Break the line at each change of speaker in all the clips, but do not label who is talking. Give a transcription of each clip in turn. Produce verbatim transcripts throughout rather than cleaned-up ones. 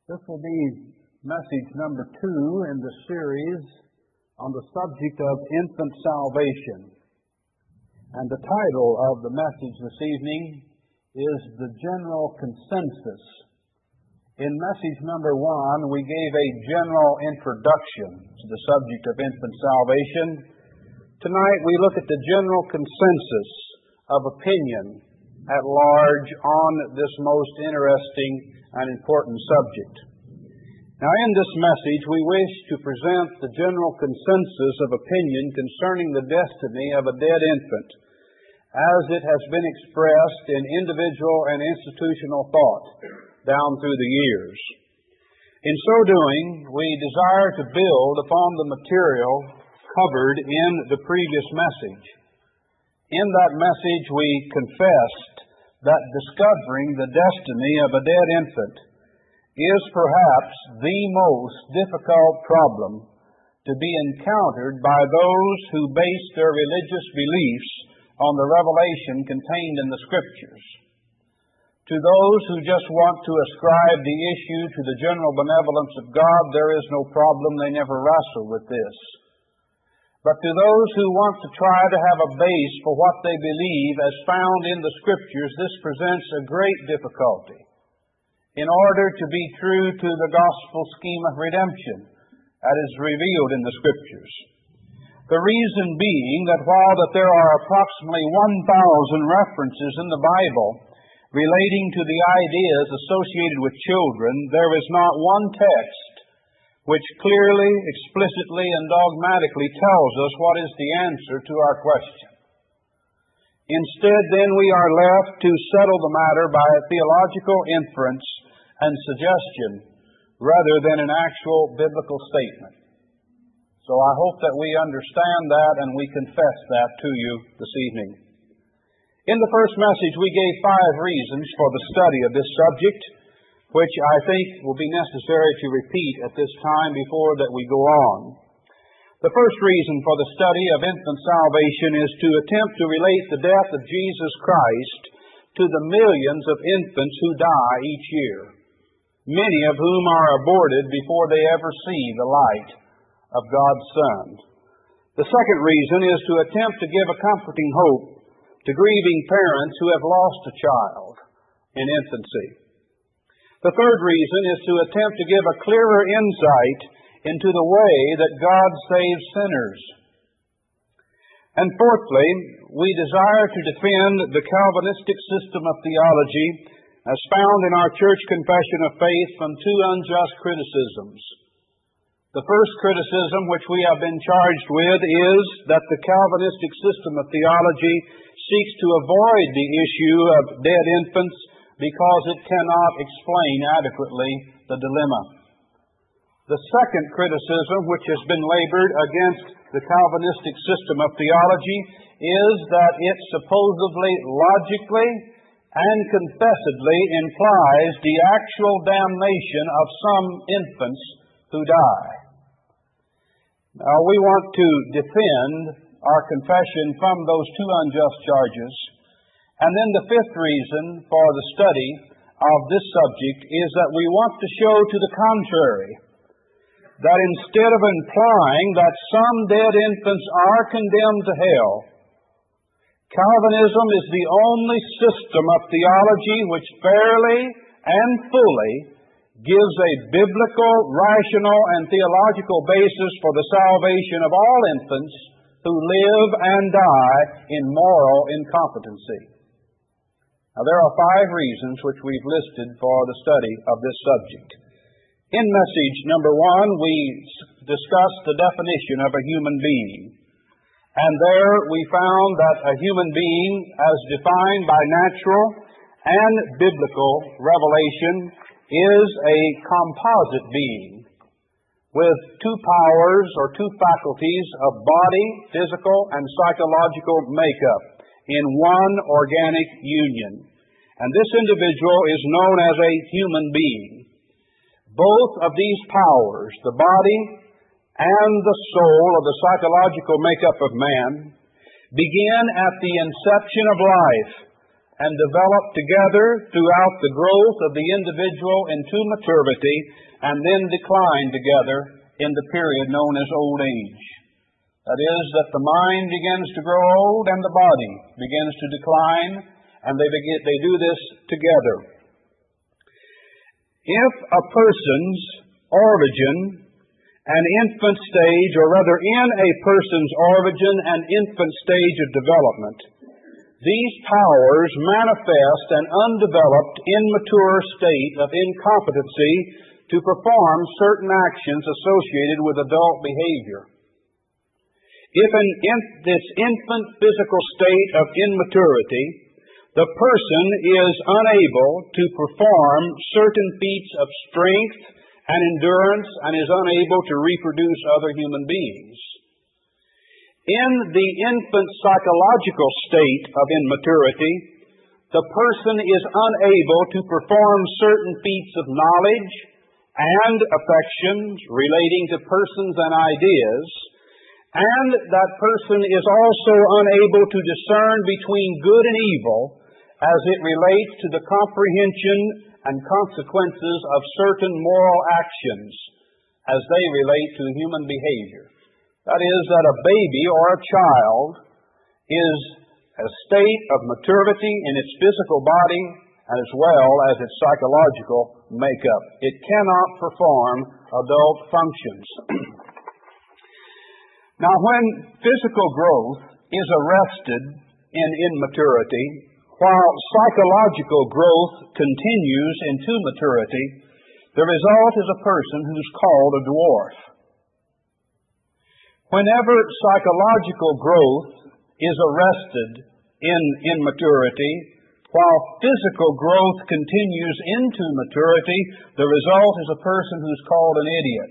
This will be message number two in the series on the subject of infant salvation. And the title of the message this evening is The General Consensus. In message number one, we gave a general introduction to the subject of infant salvation. Tonight we look at the general consensus of opinion at large on this most interesting and important subject. Now, in this message, we wish to present the general consensus of opinion concerning the destiny of a dead infant, as it has been expressed in individual and institutional thought down through the years. In so doing, we desire to build upon the material covered in the previous message. In that message, we confessed that discovering the destiny of a dead infant is perhaps the most difficult problem to be encountered by those who base their religious beliefs on the revelation contained in the Scriptures. To those who just want to ascribe the issue to the general benevolence of God, there is no problem. They never wrestle with this. But to those who want to try to have a base for what they believe as found in the Scriptures, this presents a great difficulty in order to be true to the gospel scheme of redemption that is revealed in the Scriptures. The reason being that while that there are approximately one thousand references in the Bible relating to the ideas associated with children, there is not one text which clearly, explicitly, and dogmatically tells us what is the answer to our question. Instead, then, we are left to settle the matter by theological inference and suggestion rather than an actual biblical statement. So I hope that we understand that and we confess that to you this evening. In the first message, we gave five reasons for the study of this subject, which I think will be necessary to repeat at this time before that we go on. The first reason for the study of infant salvation is to attempt to relate the death of Jesus Christ to the millions of infants who die each year, many of whom are aborted before they ever see the light of God's Son. The second reason is to attempt to give a comforting hope to grieving parents who have lost a child in infancy. The third reason is to attempt to give a clearer insight into the way that God saves sinners. And fourthly, we desire to defend the Calvinistic system of theology as found in our church confession of faith from two unjust criticisms. The first criticism which we have been charged with is that the Calvinistic system of theology seeks to avoid the issue of dead infants because it cannot explain adequately the dilemma. The second criticism which has been labored against the Calvinistic system of theology is that it supposedly logically and confessedly implies the actual damnation of some infants who die. Now, we want to defend our confession from those two unjust charges. And then the fifth reason for the study of this subject is that we want to show to the contrary, that instead of implying that some dead infants are condemned to hell, Calvinism is the only system of theology which fairly and fully gives a biblical, rational, and theological basis for the salvation of all infants who live and die in moral incompetency. Now, there are five reasons which we've listed for the study of this subject. In message number one, we discussed the definition of a human being. And there we found that a human being, as defined by natural and biblical revelation, is a composite being with two powers or two faculties of body, physical, and psychological makeup in one organic union. And this individual is known as a human being. Both of these powers, the body and the soul, or the psychological makeup of man, begin at the inception of life and develop together throughout the growth of the individual into maturity, and then decline together in the period known as old age. That is, that the mind begins to grow old and the body begins to decline, and they begin, they do this together. If a person's origin and infant stage, or rather in a person's origin and infant stage of development, these powers manifest an undeveloped, immature state of incompetency to perform certain actions associated with adult behavior. If in, in this infant physical state of immaturity, the person is unable to perform certain feats of strength and endurance and is unable to reproduce other human beings. In the infant psychological state of immaturity, the person is unable to perform certain feats of knowledge and affections relating to persons and ideas, and that person is also unable to discern between good and evil as it relates to the comprehension and consequences of certain moral actions as they relate to human behavior. That is, that a baby or a child is a state of maturity in its physical body as well as its psychological makeup. It cannot perform adult functions. Now, when physical growth is arrested in immaturity, while psychological growth continues into maturity, the result is a person who's called a dwarf. Whenever psychological growth is arrested in immaturity, while physical growth continues into maturity, the result is a person who's called an idiot.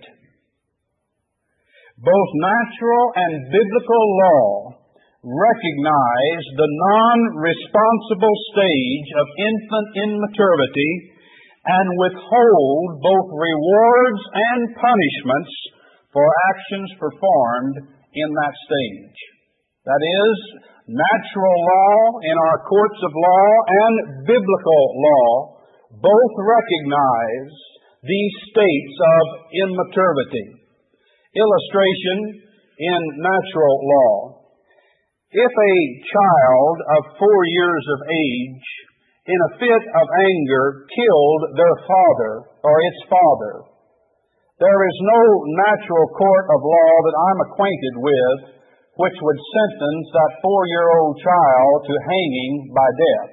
Both natural and biblical law recognize the non-responsible stage of infant immaturity and withhold both rewards and punishments for actions performed in that stage. That is, natural law in our courts of law and biblical law both recognize these states of immaturity. Illustration in natural law. If a child of four years of age, in a fit of anger, killed their father or its father, there is no natural court of law that I'm acquainted with which would sentence that four-year-old child to hanging by death.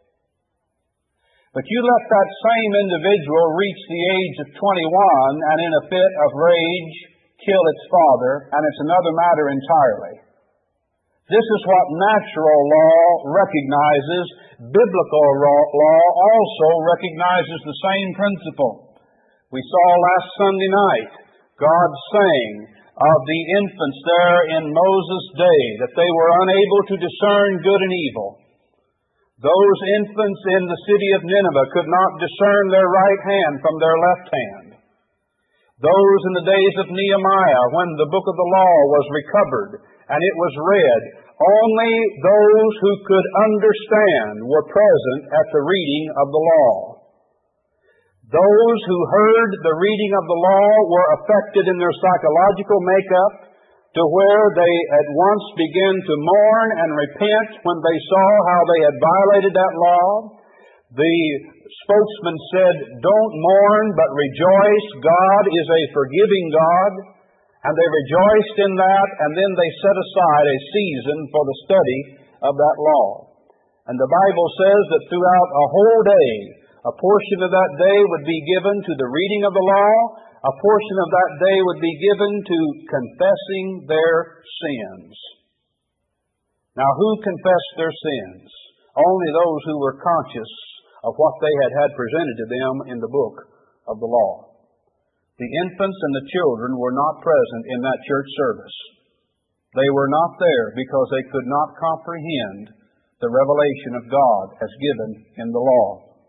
But you let that same individual reach the age of twenty-one and in a fit of rage kill its father, and it's another matter entirely. This is what natural law recognizes. Biblical law also recognizes the same principle. We saw last Sunday night God saying of the infants there in Moses' day that they were unable to discern good and evil. Those infants in the city of Nineveh could not discern their right hand from their left hand. Those in the days of Nehemiah, when the book of the law was recovered and it was read, only those who could understand were present at the reading of the law. Those who heard the reading of the law were affected in their psychological makeup to where they at once began to mourn and repent when they saw how they had violated that law. The spokesman said, "Don't mourn, but rejoice. God is a forgiving God." And they rejoiced in that, and then they set aside a season for the study of that law. And the Bible says that throughout a whole day, a portion of that day would be given to the reading of the law, a portion of that day would be given to confessing their sins. Now, who confessed their sins? Only those who were conscious of what they had had presented to them in the book of the law. The infants and the children were not present in that church service. They were not there because they could not comprehend the revelation of God as given in the law.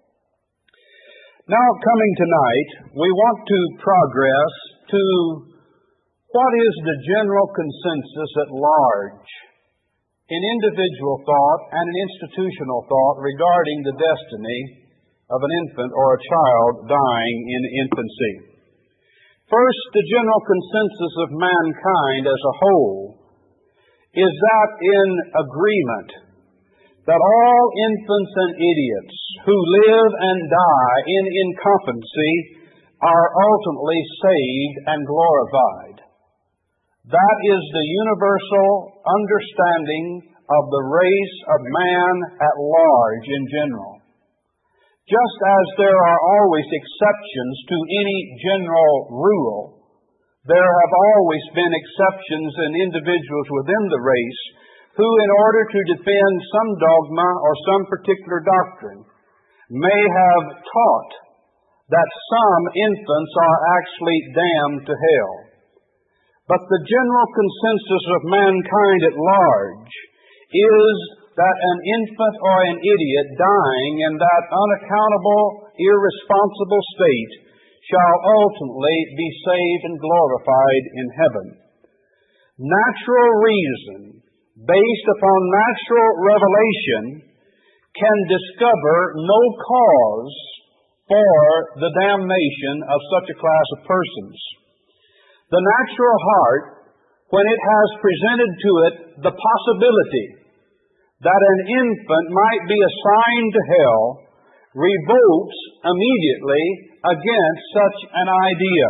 Now, coming tonight, we want to progress to what is the general consensus at large in individual thought and in institutional thought regarding the destiny of an infant or a child dying in infancy. First, the general consensus of mankind as a whole is that in agreement that all infants and idiots who live and die in incompetency are ultimately saved and glorified. That is the universal understanding of the race of man at large in general. Just as there are always exceptions to any general rule, there have always been exceptions in individuals within the race who, in order to defend some dogma or some particular doctrine, may have taught that some infants are actually damned to hell. But the general consensus of mankind at large is that an infant or an idiot dying in that unaccountable, irresponsible state shall ultimately be saved and glorified in heaven. Natural reason, based upon natural revelation, can discover no cause for the damnation of such a class of persons. The natural heart, when it has presented to it the possibility that an infant might be assigned to hell, revolts immediately against such an idea,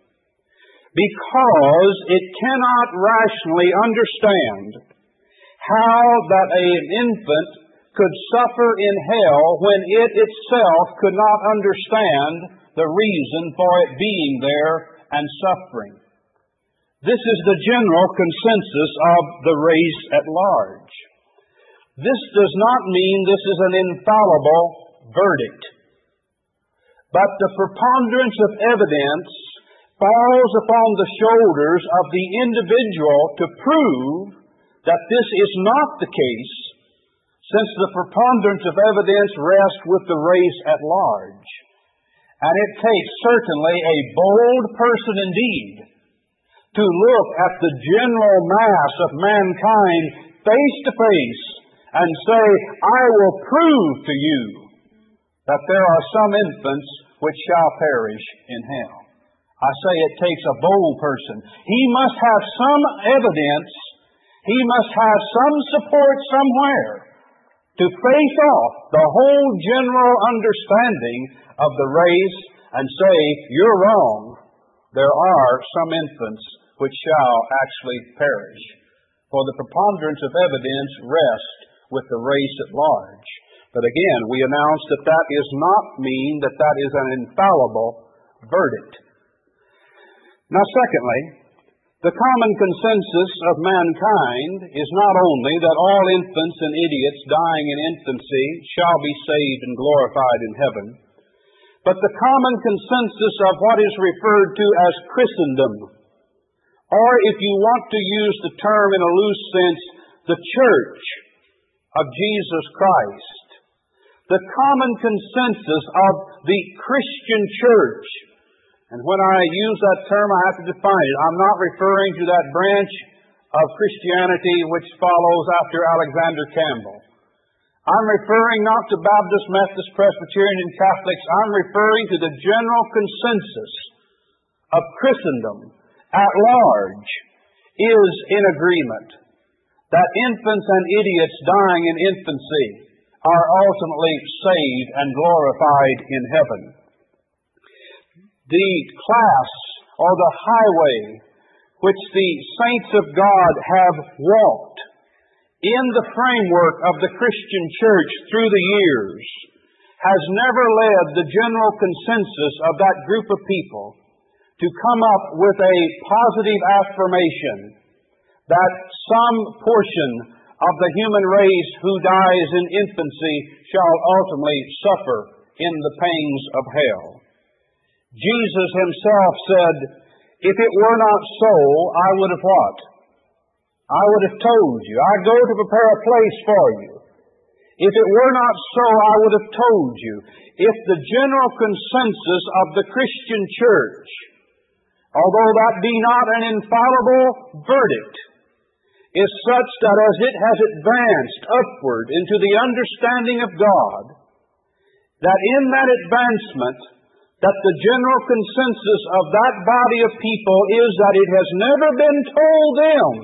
because it cannot rationally understand how that an infant could suffer in hell when it itself could not understand the reason for it being there and suffering. This is the general consensus of the race at large. This does not mean this is an infallible verdict, but the preponderance of evidence falls upon the shoulders of the individual to prove that this is not the case, since the preponderance of evidence rests with the race at large. And it takes certainly a bold person indeed to look at the general mass of mankind face to face and say, I will prove to you that there are some infants which shall perish in hell. I say it takes a bold person. He must have some evidence, he must have some support somewhere to face off the whole general understanding of the race and say, you're wrong. There are some infants which shall actually perish. For the preponderance of evidence rests with the race at large. But again, we announce that that does not mean that that is an infallible verdict. Now, secondly, the common consensus of mankind is not only that all infants and idiots dying in infancy shall be saved and glorified in heaven, but the common consensus of what is referred to as Christendom, or if you want to use the term in a loose sense, the Church of Jesus Christ. The common consensus of the Christian church. And when I use that term, I have to define it. I'm not referring to that branch of Christianity which follows after Alexander Campbell. I'm referring not to Baptist, Methodist, Presbyterian, and Catholics. I'm referring to the general consensus of Christendom at large is in agreement that infants and idiots dying in infancy are ultimately saved and glorified in heaven. The class or the highway which the saints of God have walked in the framework of the Christian church through the years has never led the general consensus of that group of people to come up with a positive affirmation that some portion of the human race who dies in infancy shall ultimately suffer in the pangs of hell. Jesus himself said, if it were not so, I would have what? I would have told you. I go to prepare a place for you. If it were not so, I would have told you. If the general consensus of the Christian church, although that be not an infallible verdict, is such that as it has advanced upward into the understanding of God, that in that advancement, that the general consensus of that body of people is that it has never been told them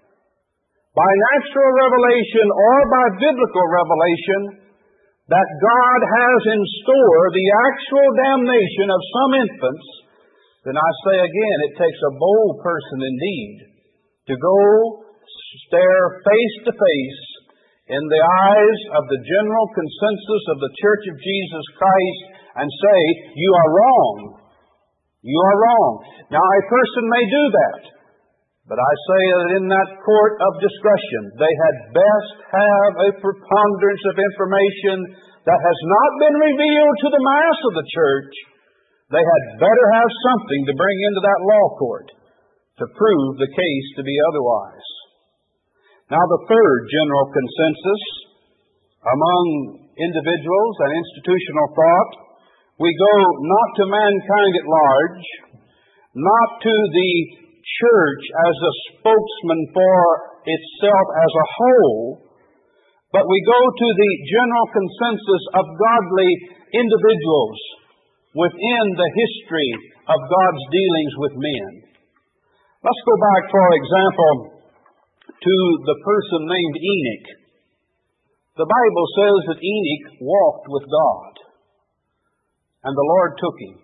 by natural revelation or by biblical revelation that God has in store the actual damnation of some infants, then I say again, it takes a bold person indeed to go stare face to face in the eyes of the general consensus of the Church of Jesus Christ and say, you are wrong. You are wrong. Now, a person may do that, but I say that in that court of discretion, they had best have a preponderance of information that has not been revealed to the mass of the church. They had better have something to bring into that law court to prove the case to be otherwise. Now, the third general consensus among individuals and institutional thought, we go not to mankind at large, not to the church as a spokesman for itself as a whole, but we go to the general consensus of godly individuals within the history of God's dealings with men. Let's go back, for example, to the person named Enoch. The Bible says that Enoch walked with God, and the Lord took him.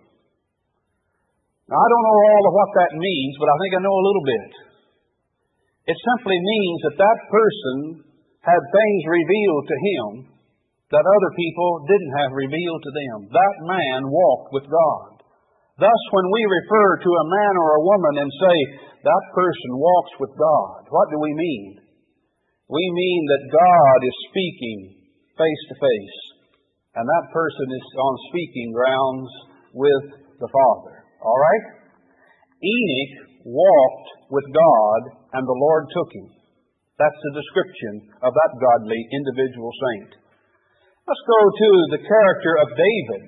Now, I don't know all of what that means, but I think I know a little bit. It simply means that that person had things revealed to him that other people didn't have revealed to them. That man walked with God. Thus, when we refer to a man or a woman and say, that person walks with God, what do we mean? We mean that God is speaking face to face, and that person is on speaking grounds with the Father. All right? Enoch walked with God, and the Lord took him. That's the description of that godly individual saint. Let's go to the character of David.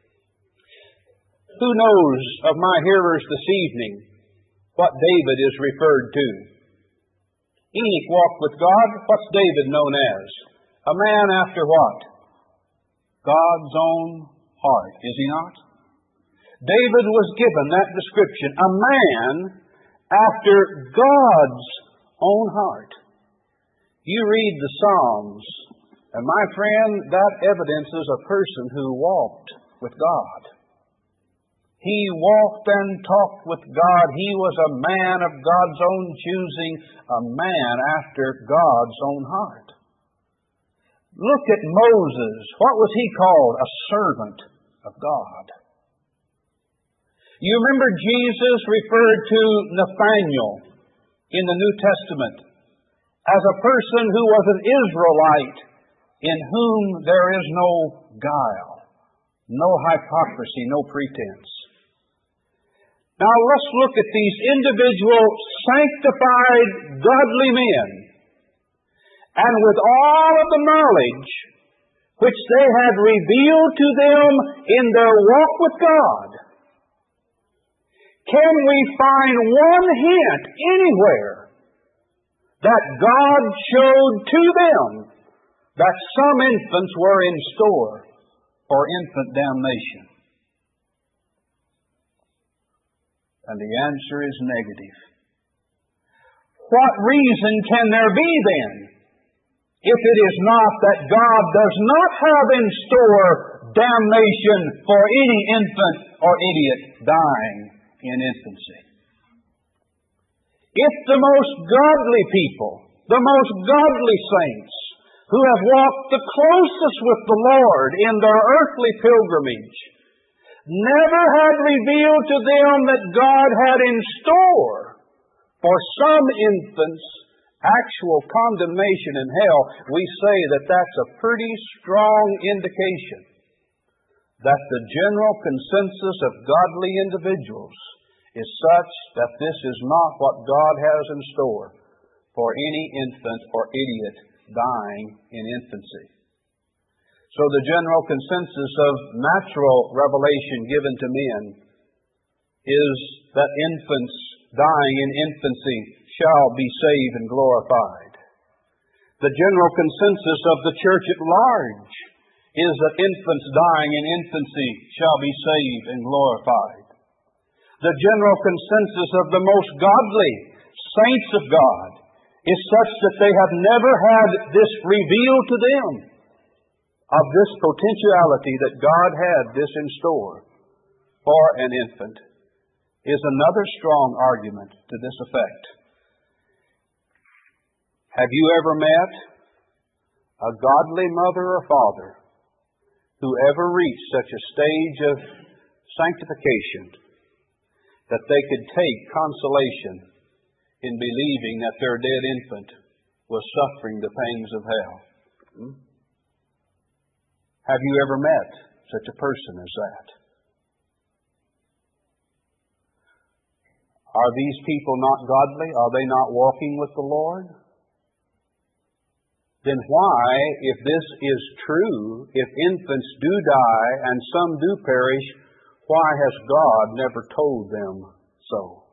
Who knows of my hearers this evening what David is referred to? Enoch walked with God. What's David known as? A man after what? God's own heart, is he not? David was given that description, a man after God's own heart. You read the Psalms, and my friend, that evidences a person who walked with God. He walked and talked with God. He was a man of God's own choosing, a man after God's own heart. Look at Moses. What was he called? A servant of God. You remember Jesus referred to Nathanael in the New Testament as a person who was an Israelite in whom there is no guile, no hypocrisy, no pretense. Now let's look at these individual sanctified, godly men, and with all of the knowledge which they had revealed to them in their walk with God, can we find one hint anywhere that God showed to them that some infants were in store for infant damnation? And the answer is negative. What reason can there be then, if it is not that God does not have in store damnation for any infant or idiot dying in infancy? If the most godly people, the most godly saints, who have walked the closest with the Lord in their earthly pilgrimage, never had revealed to them that God had in store for some infants actual condemnation in hell, we say that that's a pretty strong indication that the general consensus of godly individuals is such that this is not what God has in store for any infant or idiot dying in infancy. So the general consensus of natural revelation given to men is that infants dying in infancy shall be saved and glorified. The general consensus of the church at large is that infants dying in infancy shall be saved and glorified. The general consensus of the most godly saints of God is such that they have never had this revealed to them of this potentiality that God had this in store for an infant, is another strong argument to this effect. Have you ever met a godly mother or father who ever reached such a stage of sanctification that they could take consolation in believing that their dead infant was suffering the pangs of hell? Hmm? Have you ever met such a person as that? Are these people not godly? Are they not walking with the Lord? Then why, if this is true, if infants do die and some do perish, why has God never told them so?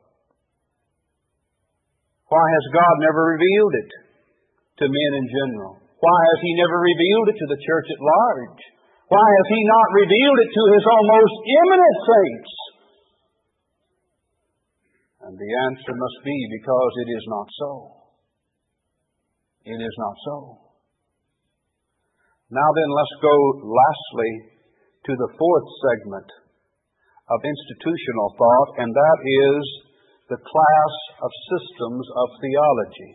Why has God never revealed it to men in general? Why has He never revealed it to the church at large? Why has He not revealed it to His almost eminent saints? And the answer must be because it is not so. It is not so. Now then, let's go lastly to the fourth segment of institutional thought, and that is the class of systems of theology.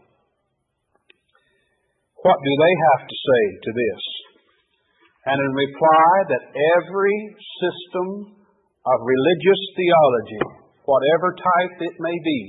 What do they have to say to this? And in reply, that every system of religious theology, whatever type it may be,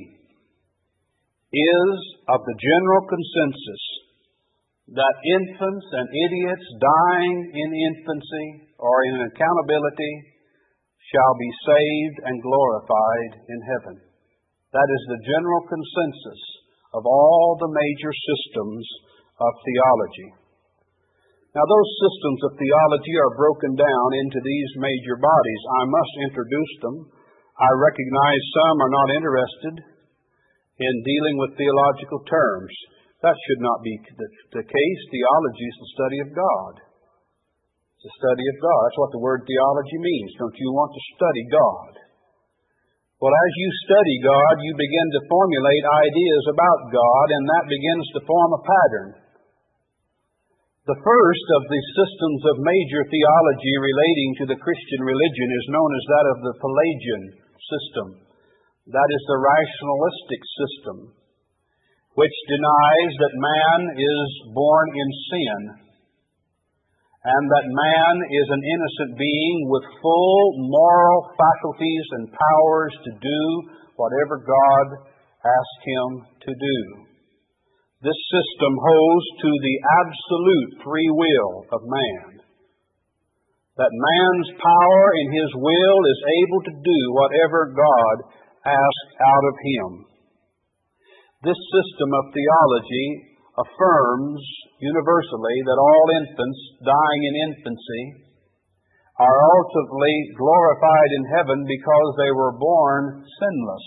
is of the general consensus that infants and idiots dying in infancy or in accountability shall be saved and glorified in heaven. That is the general consensus of all the major systems of theology. Now, those systems of theology are broken down into these major bodies. I must introduce them. I recognize some are not interested in dealing with theological terms. That should not be the, the case. Theology is the study of God. It's the study of God. That's what the word theology means. Don't you want to study God? Well, as you study God, you begin to formulate ideas about God, and that begins to form a pattern. The first of the systems of major theology relating to the Christian religion is known as that of the Pelagian system. That is the rationalistic system, which denies that man is born in sin, and that man is an innocent being with full moral faculties and powers to do whatever God asked him to do. This system holds to the absolute free will of man, that man's power in his will is able to do whatever God asks out of him. This system of theology affirms universally that all infants dying in infancy are ultimately glorified in heaven because they were born sinless.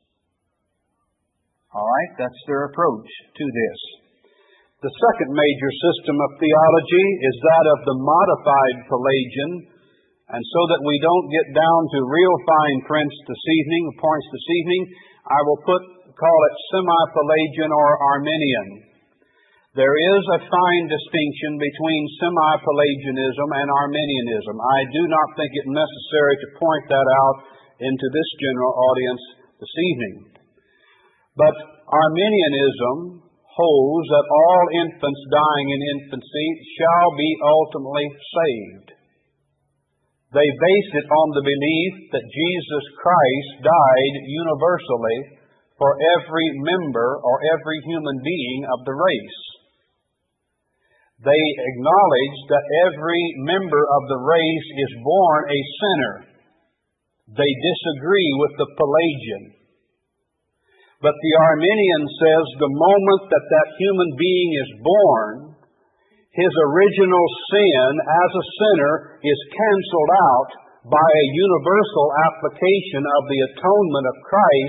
All right, that's their approach to this. The second major system of theology is that of the modified Pelagian, and so that we don't get down to real fine prints this evening, points this evening, I will put call it semi-Pelagian or Arminian. There is a fine distinction between semi-Pelagianism and Arminianism. I do not think it necessary to point that out into this general audience this evening. But Arminianism holds that all infants dying in infancy shall be ultimately saved. They base it on the belief that Jesus Christ died universally for every member or every human being of the race. They acknowledge that every member of the race is born a sinner. They disagree with the Pelagian. But the Arminian says the moment that that human being is born, his original sin as a sinner is canceled out by a universal application of the atonement of Christ,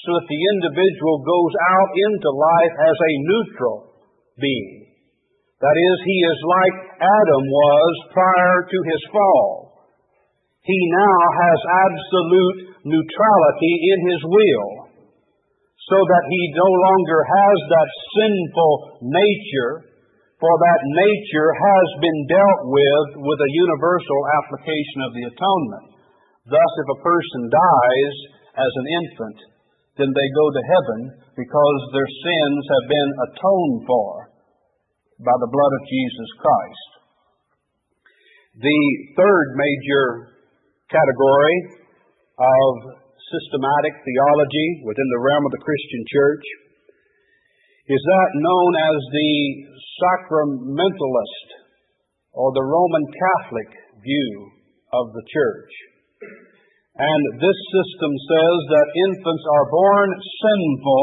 so that the individual goes out into life as a neutral being. That is, he is like Adam was prior to his fall. He now has absolute neutrality in his will, so that he no longer has that sinful nature, for that nature has been dealt with with a universal application of the atonement. Thus, if a person dies as an infant, then they go to heaven because their sins have been atoned for by the blood of Jesus Christ. The third major category of systematic theology within the realm of the Christian church is that known as the sacramentalist or the Roman Catholic view of the church. And this system says that infants are born sinful,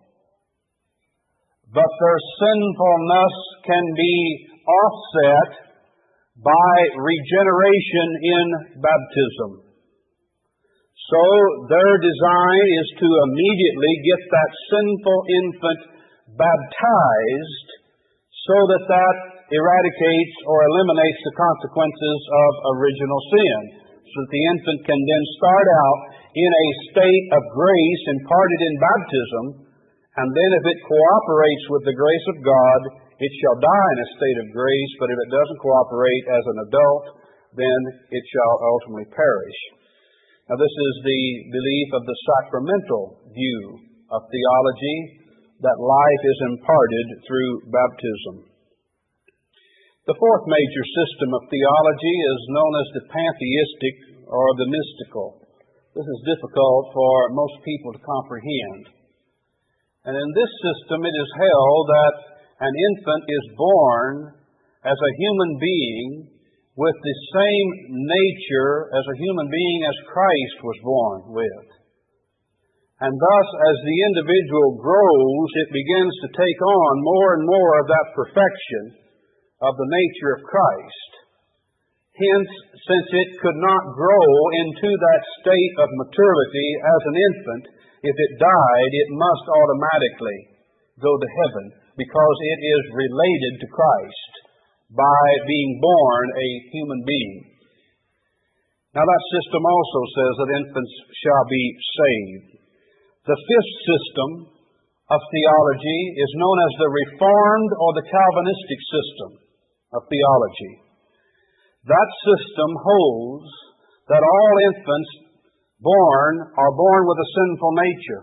but their sinfulness can be offset by regeneration in baptism. So their design is to immediately get that sinful infant baptized so that that eradicates or eliminates the consequences of original sin, so that the infant can then start out in a state of grace imparted in baptism, and then if it cooperates with the grace of God, it shall die in a state of grace, but if it doesn't cooperate as an adult, then it shall ultimately perish. Now, this is the belief of the sacramental view of theology, that life is imparted through baptism. The fourth major system of theology is known as the pantheistic or the mystical. This is difficult for most people to comprehend. And in this system, it is held that an infant is born as a human being with the same nature as a human being as Christ was born with. And thus, as the individual grows, it begins to take on more and more of that perfection of the nature of Christ. Hence, since it could not grow into that state of maturity as an infant, if it died, it must automatically go to heaven, because it is related to Christ by being born a human being. Now, that system also says that infants shall be saved. The fifth system of theology is known as the Reformed or the Calvinistic system of theology. That system holds that all infants born are born with a sinful nature,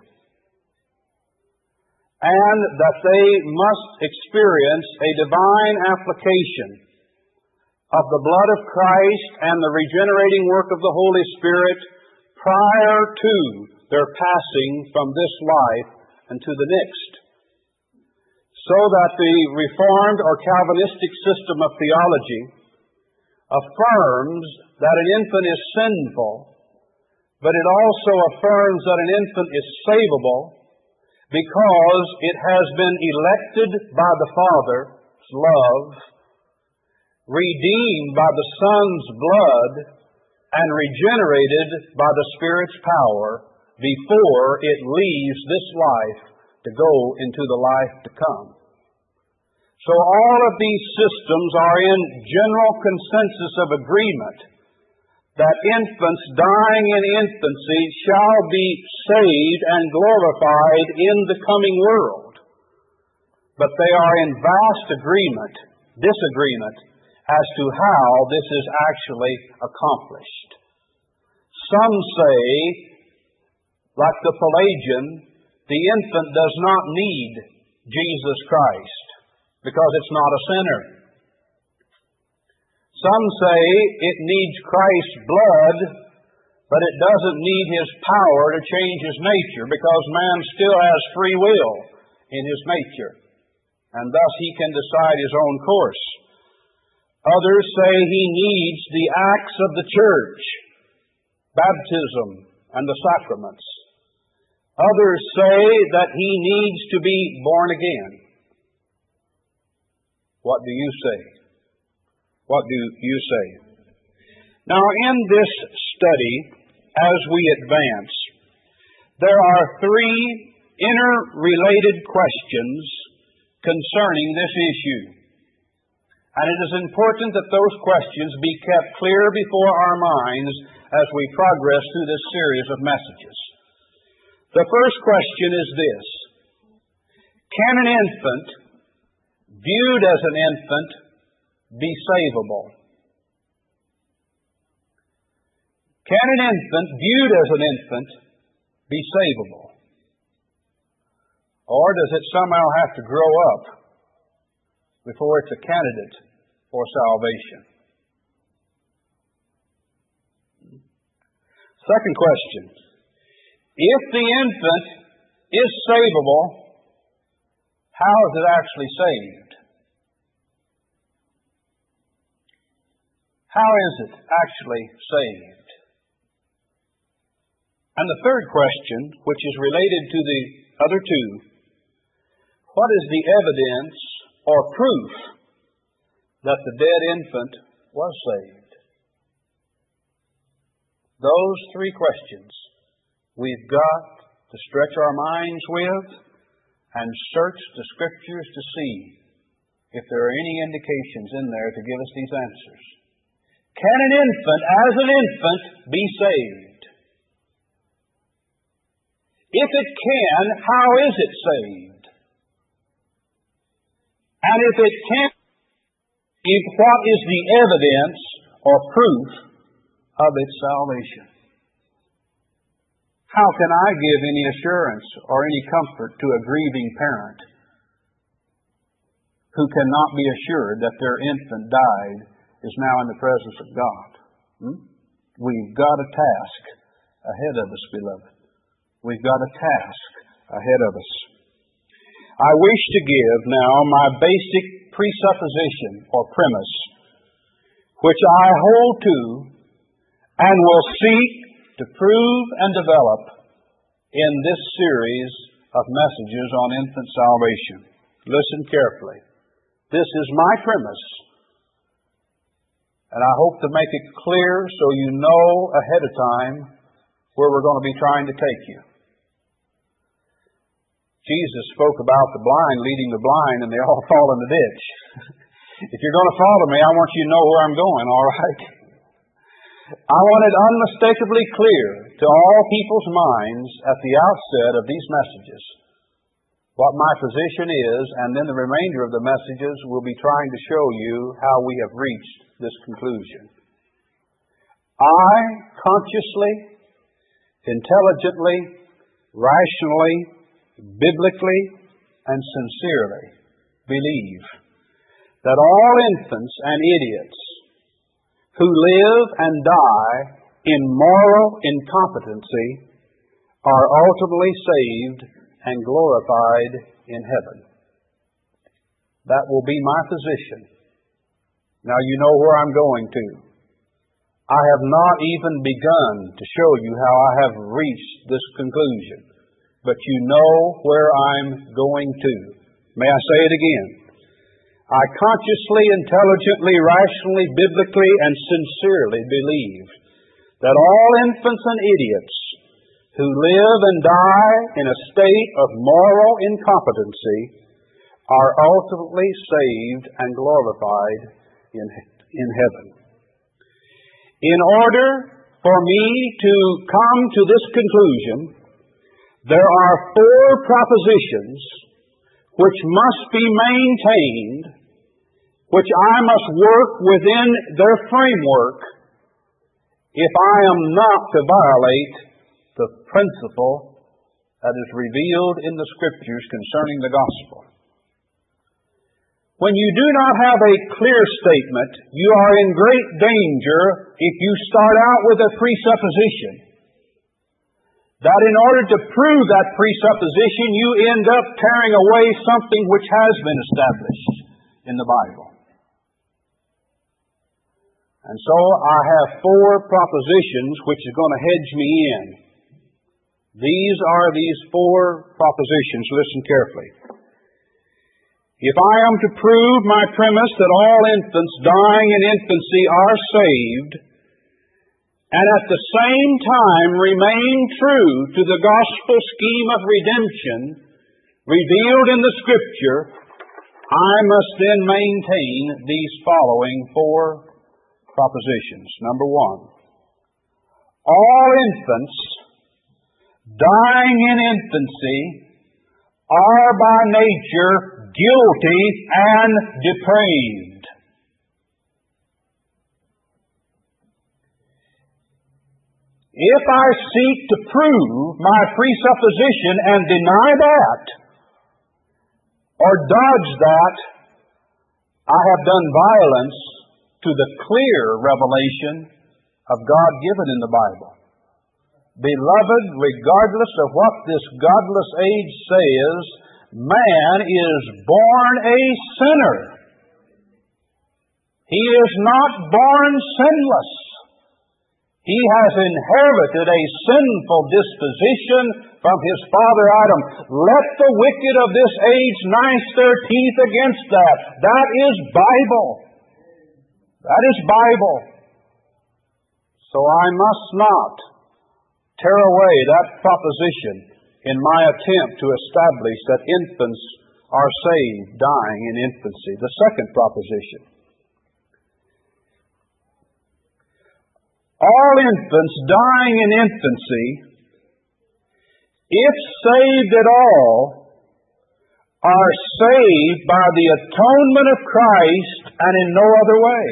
and that they must experience a divine application of the blood of Christ and the regenerating work of the Holy Spirit prior to their passing from this life into the next. So that the Reformed or Calvinistic system of theology affirms that an infant is sinful, but it also affirms that an infant is savable because it has been elected by the Father's love, redeemed by the Son's blood, and regenerated by the Spirit's power before it leaves this life to go into the life to come. So all of these systems are in general consensus of agreement that infants dying in infancy shall be saved and glorified in the coming world. But they are in vast agreement, disagreement, as to how this is actually accomplished. Some say, like the Pelagian, the infant does not need Jesus Christ because it's not a sinner. Some say it needs Christ's blood, but it doesn't need His power to change his nature, because man still has free will in his nature, and thus he can decide his own course. Others say he needs the acts of the church, baptism and the sacraments. Others say that he needs to be born again. What do you say? What do you say? Now, in this study, as we advance, there are three interrelated questions concerning this issue. And it is important that those questions be kept clear before our minds as we progress through this series of messages. The first question is this: can an infant, viewed as an infant, be savable? Can an infant, viewed as an infant, be savable? Or does it somehow have to grow up before it's a candidate for salvation? Second question: if the infant is savable, how is it actually saved? How is it actually saved? And the third question, which is related to the other two: what is the evidence or proof that the dead infant was saved? Those three questions we've got to stretch our minds with and search the Scriptures to see if there are any indications in there to give us these answers. Can an infant, as an infant, be saved? If it can, how is it saved? And if it can't, what is the evidence or proof of its salvation? How can I give any assurance or any comfort to a grieving parent who cannot be assured that their infant died is now in the presence of God? Hmm? We've got a task ahead of us, beloved. We've got a task ahead of us. I wish to give now my basic presupposition or premise, which I hold to and will seek to prove and develop in this series of messages on infant salvation. Listen carefully. This is my premise, and I hope to make it clear so you know ahead of time where we're going to be trying to take you. Jesus spoke about the blind leading the blind, and they all fall in the ditch. If you're going to follow me, I want you to know where I'm going, all right? I want it unmistakably clear to all people's minds at the outset of these messages what my position is, and then the remainder of the messages will be trying to show you how we have reached this conclusion. I consciously, intelligently, rationally, biblically, and sincerely believe that all infants and idiots who live and die in moral incompetency are ultimately saved and glorified in heaven. That will be my position. Now you know where I'm going to. I have not even begun to show you how I have reached this conclusion, but you know where I'm going to. May I say it again? I consciously, intelligently, rationally, biblically, and sincerely believe that all infants and idiots who live and die in a state of moral incompetency are ultimately saved and glorified in, in heaven. In order for me to come to this conclusion, there are four propositions which must be maintained, which I must work within their framework if I am not to violate the principle that is revealed in the Scriptures concerning the gospel. When you do not have a clear statement, you are in great danger if you start out with a presupposition. That in order to prove that presupposition, you end up tearing away something which has been established in the Bible. And so I have four propositions which is going to hedge me in. These are these four propositions. Listen carefully. If I am to prove my premise that all infants dying in infancy are saved, and at the same time remain true to the gospel scheme of redemption revealed in the Scripture, I must then maintain these following four propositions. Number one, all infants dying in infancy are by nature guilty and depraved. If I seek to prove my presupposition and deny that, or dodge that, I have done violence to the clear revelation of God given in the Bible. Beloved, regardless of what this godless age says, man is born a sinner. He is not born sinless. He has inherited a sinful disposition from his father Adam. Let the wicked of this age gnash their teeth against that. That is Bible. That is Bible. So I must not tear away that proposition in my attempt to establish that infants are saved dying in infancy. The second proposition. All infants dying in infancy, if saved at all, are saved by the atonement of Christ and in no other way.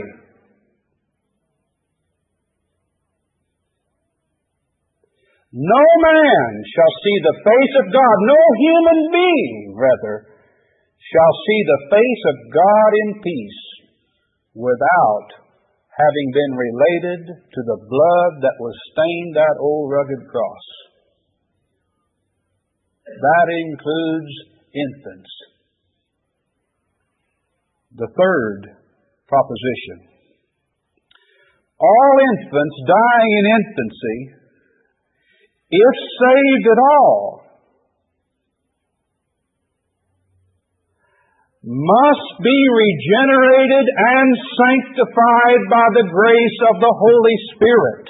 No man shall see the face of God, no human being, rather, shall see the face of God in peace without having been related to the blood that was stained that old rugged cross. That includes infants. The third proposition. All infants dying in infancy, if saved at all, must be regenerated and sanctified by the grace of the Holy Spirit.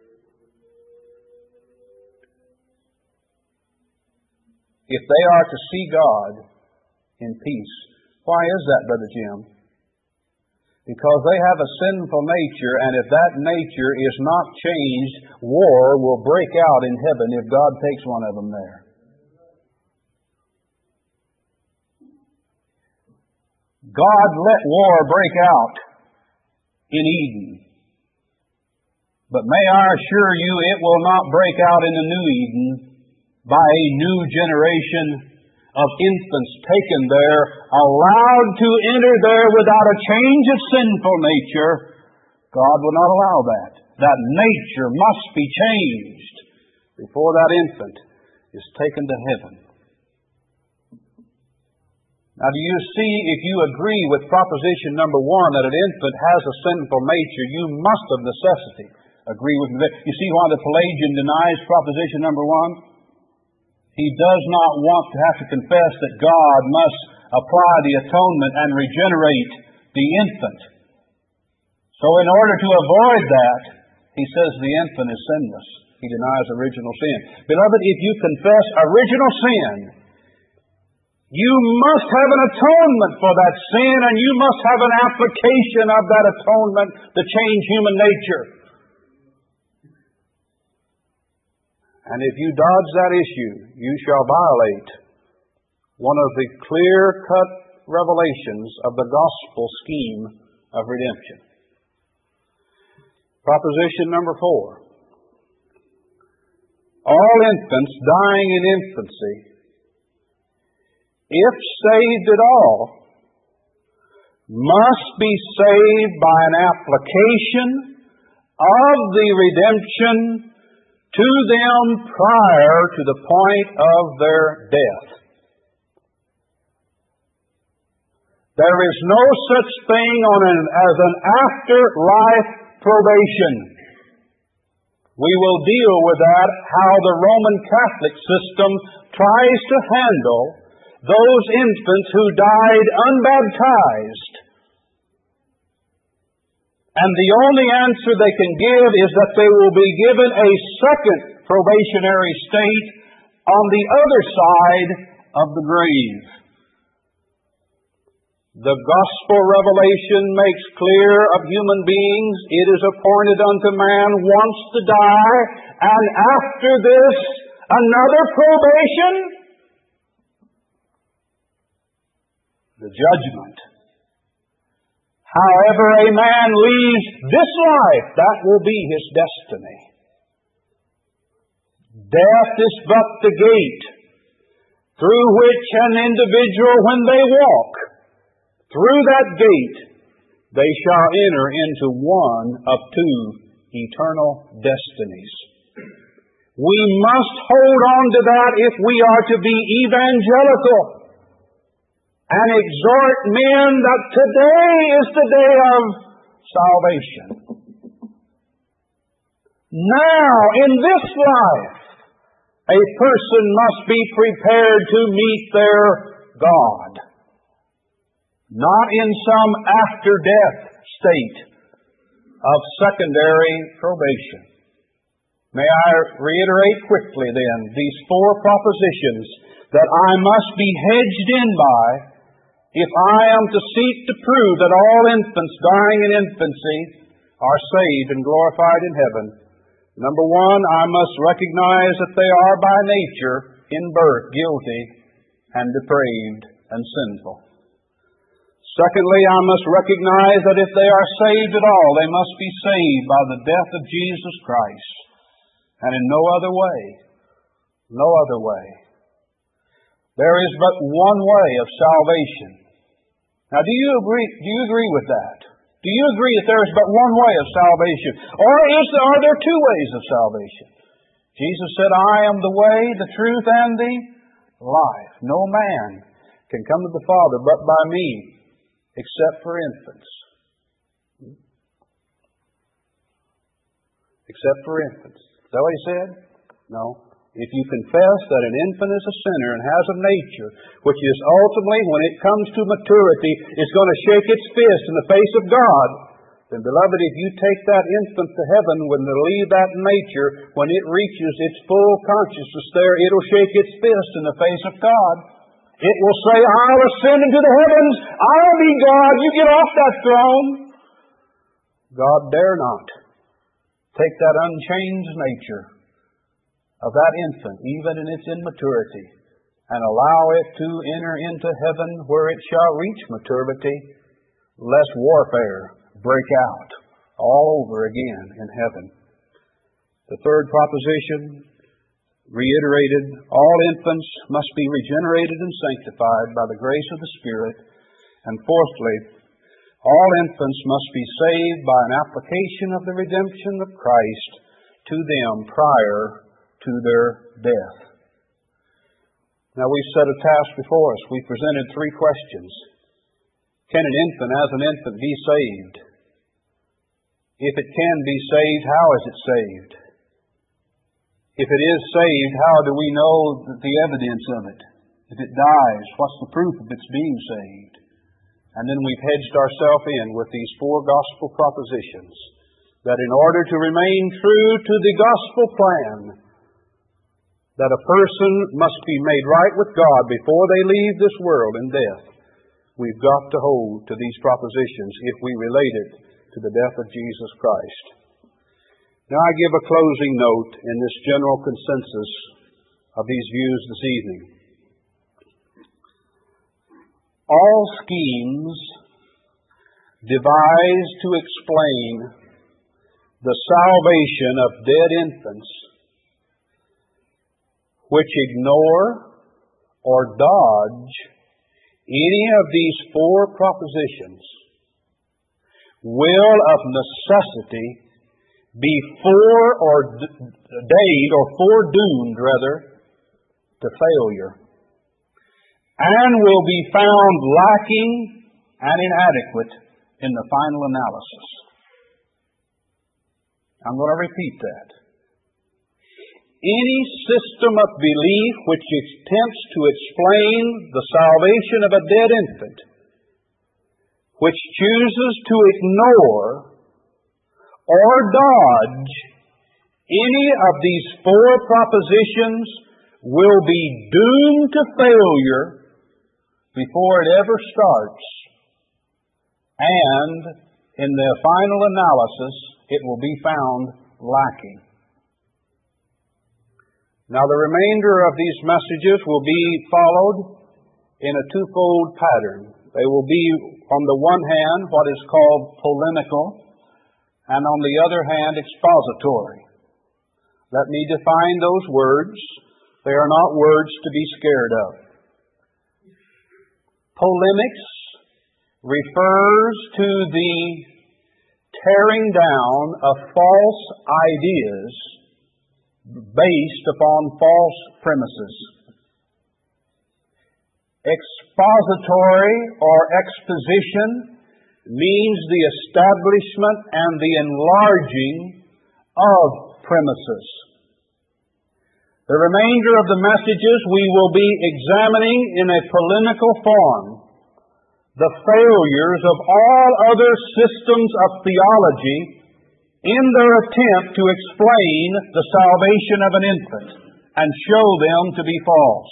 If they are to see God in peace. Why is that, Brother Jim? Because they have a sinful nature, and if that nature is not changed, war will break out in heaven if God takes one of them there. God let war break out in Eden. But may I assure you, it will not break out in the new Eden by a new generation of infants taken there, allowed to enter there without a change of sinful nature. God will not allow that. That nature must be changed before that infant is taken to heaven. Now, do you see, if you agree with proposition number one that an infant has a sinful nature, you must of necessity agree with me. You see why the Pelagian denies proposition number one? He does not want to have to confess that God must apply the atonement and regenerate the infant. So in order to avoid that, he says the infant is sinless. He denies original sin. Beloved, if you confess original sin, you must have an atonement for that sin, and you must have an application of that atonement to change human nature. And if you dodge that issue, you shall violate one of the clear-cut revelations of the gospel scheme of redemption. Proposition number four. All infants dying in infancy, if saved at all, must be saved by an application of the redemption to them prior to the point of their death. There is no such thing on an, as an afterlife probation. We will deal with that, how the Roman Catholic system tries to handle those infants who died unbaptized And the only answer they can give is that they will be given a second probationary state on the other side of the grave. The gospel revelation makes clear of human beings, it is appointed unto man once to die, and after this, another probation, the judgment. However a man leaves this life, that will be his destiny. Death is but the gate through which an individual, when they walk through that gate, they shall enter into one of two eternal destinies. We must hold on to that if we are to be evangelical and exhort men that today is the day of salvation. Now, in this life, a person must be prepared to meet their God, not in some after-death state of secondary probation. May I reiterate quickly then these four propositions that I must be hedged in by if I am to seek to prove that all infants dying in infancy are saved and glorified in heaven. Number one, I must recognize that they are by nature, in birth, guilty and depraved and sinful. Secondly, I must recognize that if they are saved at all, they must be saved by the death of Jesus Christ, and in no other way. No other way. There is but one way of salvation. Now, do you agree, do you agree with that? Do you agree that there is but one way of salvation? Or is there, are there two ways of salvation? Jesus said, I am the way, the truth, and the life. No man can come to the Father but by me, except for infants. Except for infants. Is that what he said? No. If you confess that an infant is a sinner and has a nature which is ultimately, when it comes to maturity, is going to shake its fist in the face of God, then, beloved, if you take that infant to heaven when they leave that nature, when it reaches its full consciousness there, it'll shake its fist in the face of God. It will say, I'll ascend into the heavens. I'll be God. You get off that throne. God dare not take that unchanged nature of that infant, even in its immaturity, and allow it to enter into heaven where it shall reach maturity, lest warfare break out all over again in heaven. The third proposition, reiterated, all infants must be regenerated and sanctified by the grace of the Spirit. And fourthly, all infants must be saved by an application of the redemption of Christ to them prior to their death. Now, we've set a task before us. We've presented three questions. Can an infant, as an infant, be saved? If it can be saved, how is it saved? If it is saved, how do we know the evidence of it? If it dies, what's the proof of its being saved? And then we've hedged ourselves in with these four gospel propositions, that in order to remain true to the gospel plan, that a person must be made right with God before they leave this world in death, we've got to hold to these propositions if we relate it to the death of Jesus Christ. Now, I give a closing note in this general consensus of these views this evening. All schemes devised to explain the salvation of dead infants which ignore or dodge any of these four propositions will of necessity be fore or date or foredoomed rather to failure, and will be found lacking and inadequate in the final analysis. I'm going to repeat that. Any system of belief which attempts to explain the salvation of a dead infant, which chooses to ignore or dodge any of these four propositions will be doomed to failure before it ever starts. And in the final analysis, it will be found lacking. Now, the remainder of these messages will be followed in a twofold pattern. They will be, on the one hand, what is called polemical, and on the other hand, expository. Let me define those words. They are not words to be scared of. Polemics refers to the tearing down of false ideas based upon false premises. Expository or exposition means the establishment and the enlarging of premises. The remainder of the messages we will be examining in a polemical form the failures of all other systems of theology in their attempt to explain the salvation of an infant and show them to be false.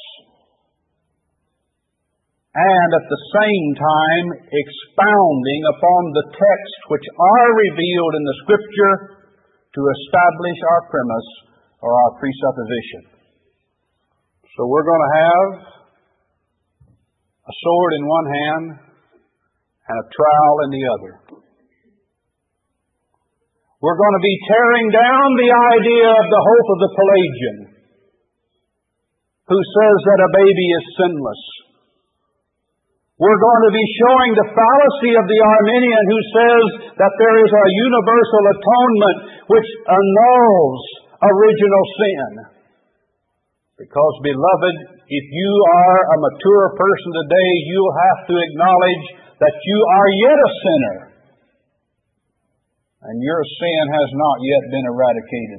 And at the same time expounding upon the texts which are revealed in the Scripture to establish our premise or our presupposition. So we're going to have a sword in one hand and a trowel in the other. We're going to be tearing down the idea of the hope of the Pelagian, who says that a baby is sinless. We're going to be showing the fallacy of the Arminian, who says that there is a universal atonement which annuls original sin. Because, beloved, if you are a mature person today, you'll have to acknowledge that you are yet a sinner. And your sin has not yet been eradicated.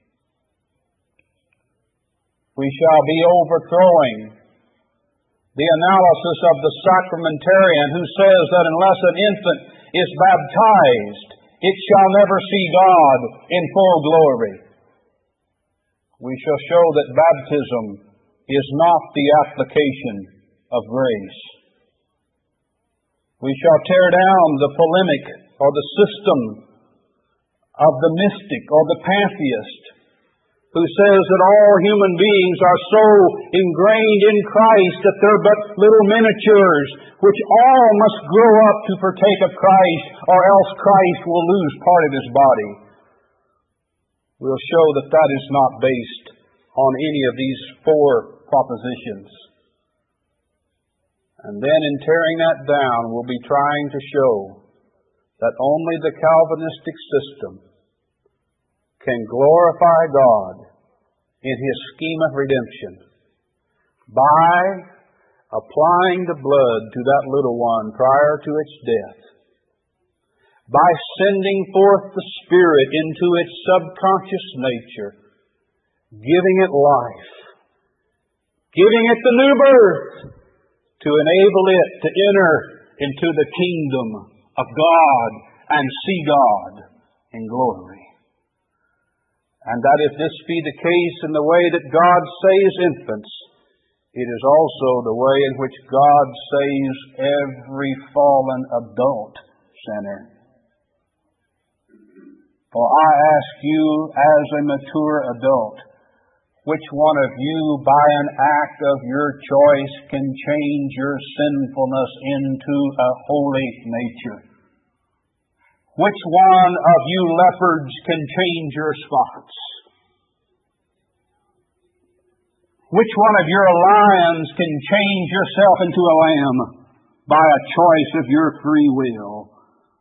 We shall be overthrowing the analysis of the sacramentarian who says that unless an infant is baptized, it shall never see God in full glory. We shall show that baptism is not the application of grace. We shall tear down the polemic or the system of the mystic or the pantheist, who says that all human beings are so ingrained in Christ that they're but little miniatures, which all must grow up to partake of Christ, or else Christ will lose part of His body. We'll show that that is not based on any of these four propositions. And then in tearing that down, we'll be trying to show that only the Calvinistic system can glorify God in His scheme of redemption by applying the blood to that little one prior to its death, by sending forth the Spirit into its subconscious nature, giving it life, giving it the new birth to enable it to enter into the kingdom of God and see God in glory. And that if this be the case in the way that God saves infants, it is also the way in which God saves every fallen adult sinner. For I ask you as a mature adult, which one of you by an act of your choice can change your sinfulness into a holy nature? Which one of you leopards can change your spots? Which one of your lions can change yourself into a lamb by a choice of your free will?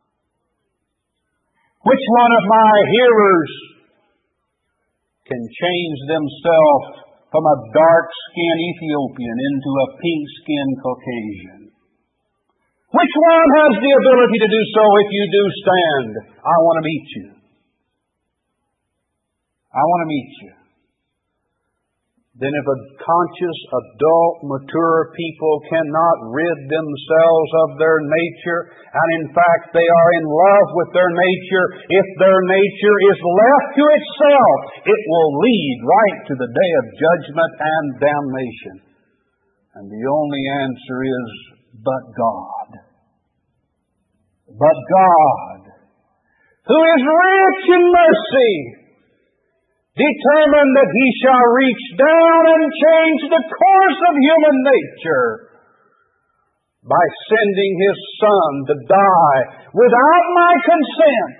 Which one of my hearers can change themselves from a dark-skinned Ethiopian into a pink-skinned Caucasian? Which one has the ability to do so if you do stand? I want to meet you. I want to meet you. then if a conscious, adult, mature people cannot rid themselves of their nature, and in fact they are in love with their nature, if their nature is left to itself, it will lead right to the day of judgment and damnation. And the only answer is, but God. But God, who is rich in mercy, determined that He shall reach down and change the course of human nature by sending His Son to die without my consent.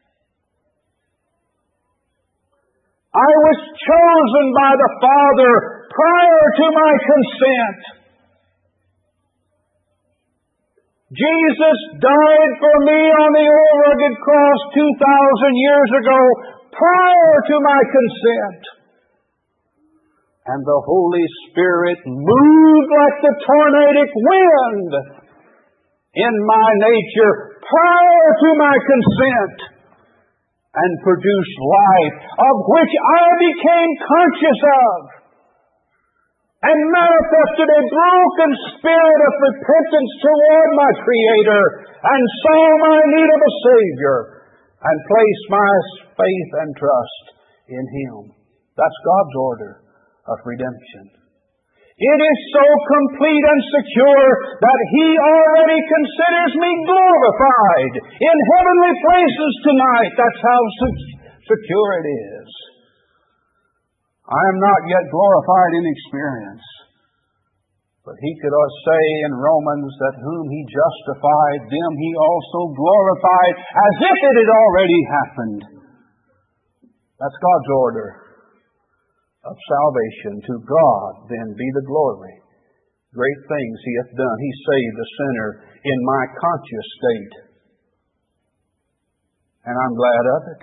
I was chosen by the Father prior to my consent. Jesus died for me on the old rugged cross two thousand years ago prior to my consent. And the Holy Spirit moved like the tornadic wind in my nature prior to my consent and produced life, of which I became conscious of, and manifested a broken spirit of repentance toward my Creator, and saw my need of a Savior, and placed my faith and trust in Him. That's God's order of redemption. It is so complete and secure that He already considers me glorified in heavenly places tonight. That's how secure it is. I am not yet glorified in experience. But He could say in Romans that whom He justified, them He also glorified, as if it had already happened. That's God's order of salvation. To God then be the glory. Great things He hath done. He saved the sinner in my conscious state. And I'm glad of it.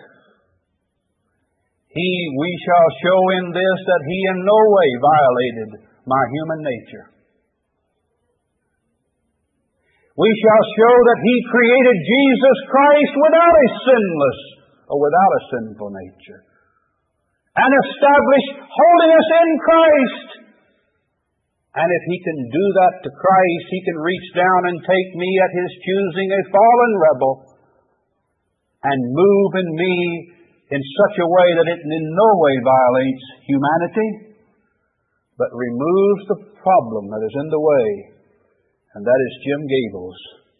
He, we shall show in this that He in no way violated my human nature. We shall show that He created Jesus Christ without a sinless or without a sinful nature, and established holiness in Christ. And if He can do that to Christ, He can reach down and take me at His choosing, a fallen rebel, and move in me in such a way that it in no way violates humanity, but removes the problem that is in the way, and that is Jim Gables.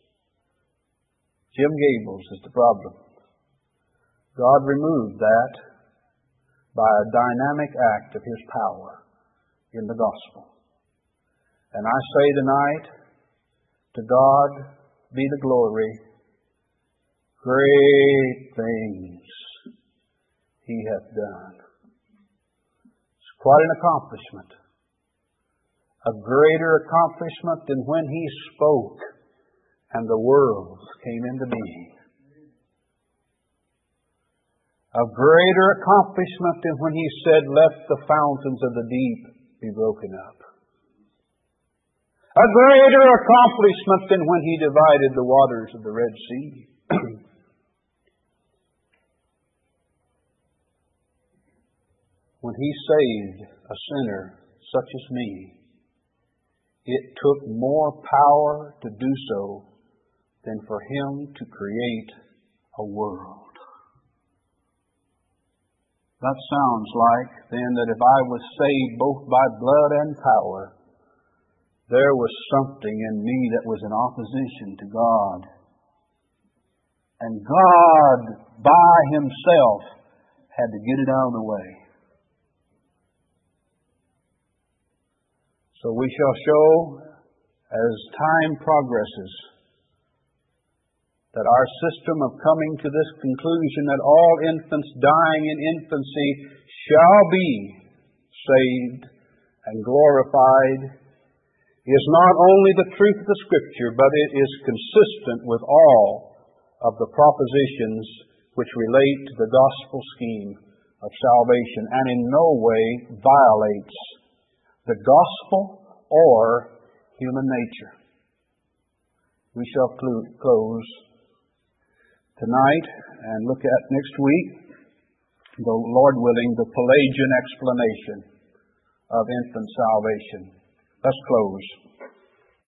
Jim Gables is the problem. God removed that by a dynamic act of His power in the gospel. And I say tonight, to God be the glory. Great things He hath done. It's quite an accomplishment. A greater accomplishment than when He spoke and the world came into being. A greater accomplishment than when He said, let the fountains of the deep be broken up. A greater accomplishment than when He divided the waters of the Red Sea. When He saved a sinner such as me, it took more power to do so than for Him to create a world. That sounds like, then, that if I was saved both by blood and power, there was something in me that was in opposition to God. And God, by Himself, had to get it out of the way. So we shall show, as time progresses, that our system of coming to this conclusion that all infants dying in infancy shall be saved and glorified is not only the truth of the Scripture, but it is consistent with all of the propositions which relate to the gospel scheme of salvation, and in no way violates the gospel or human nature. We shall close tonight and look at next week, the Lord willing, the Pelagian explanation of infant salvation. Let's close.